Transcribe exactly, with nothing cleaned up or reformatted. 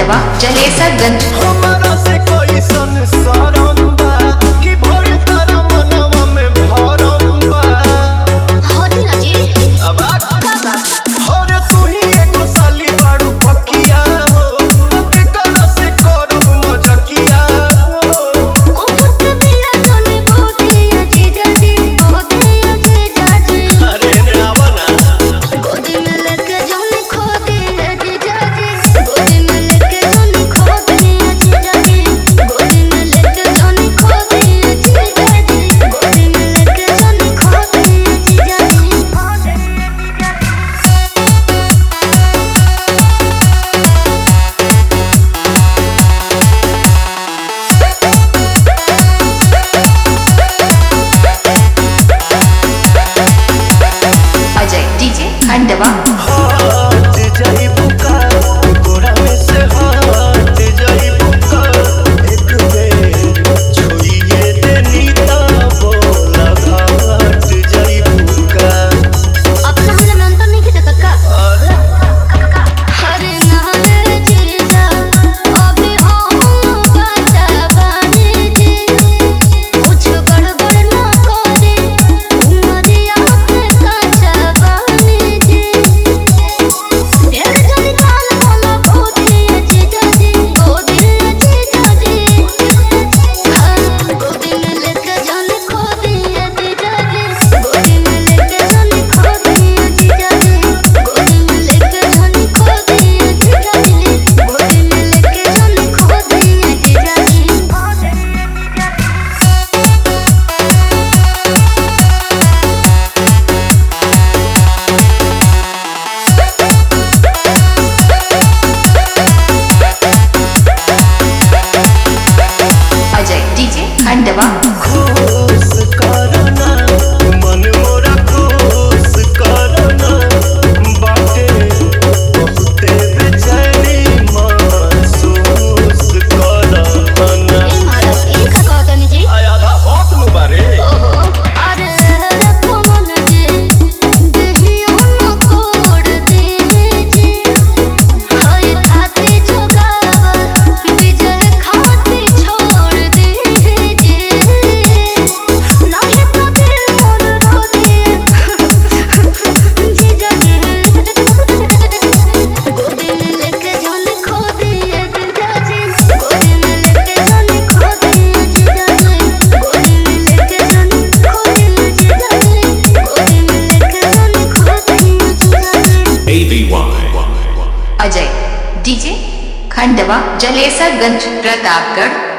खंडवा जलेसरगंज। हमारा से कोई संसारम बा कि भर तारा मनवा में भरम बा। होती ना जी अब हरे तू ही एगो साली बाड़ू पकिया हो, के कला से करब मजकिया हो। ओ पुत बिया तोने बहुते अजीजा जी बहुते अजीजा जी। अरे ने आवा ना गोदी में लेके जाने खो दे अजीजा जी। गोदी में लेके जाने खो दे अजीजा जी। गोदी में लेके जाने खो दे अजीजा जी। गोदी में लेके जाने खो दे अजीजा जी। अजय डीजे खंडवा। हट जाई बुका गोरा में से हट जाई बुका। एक बेर छुइए देनी ता बोला हट जाई बुका। अपना हमने मेंटल नहीं किया कक्का। अरे हरे नारे जीजा अभी हम बचा बने जी। कुछ गड़बड़ ना करे उमरिया पे कच्चा बने जी। ढेर जल्दी काल बोला गोदी जीजा जी गोदी जीजा जी। हाँ गोदी में लेके जाने खो दिए जीजा जी। गोदी में लेके जाने खो दिए जीजा जी। गोदी में लेके जाने खो दिए जीजा जी। गोदी में लेके जाने खो दिए जीजा जी। अजय डीजे खंडवा। खुश करना मन मोरा खुश करना। बाटे बहुते बेचैनी महसूस करना। ए महाराज ई का कहतनी जी। आया था बहुत मुबारे ओहो अरे रखो मन जी देहियो न तोड़ दे जी। हाय खाती जोगावा विजय खाती छोड़ दे जी। नाही तो दिल मोर रो दे जीजा जी। गोदी में लेके जाने खो दिए जीजा जी। गोदी में लेके जाने खो दिए जीजा जी। गोदी में लेके जाने खो दिए जीजा जी। गोदी में लेके जाने खो दिए जीजा जी। A V Y Ajay DJ Khandwa Jalesarganj Pratapgarh.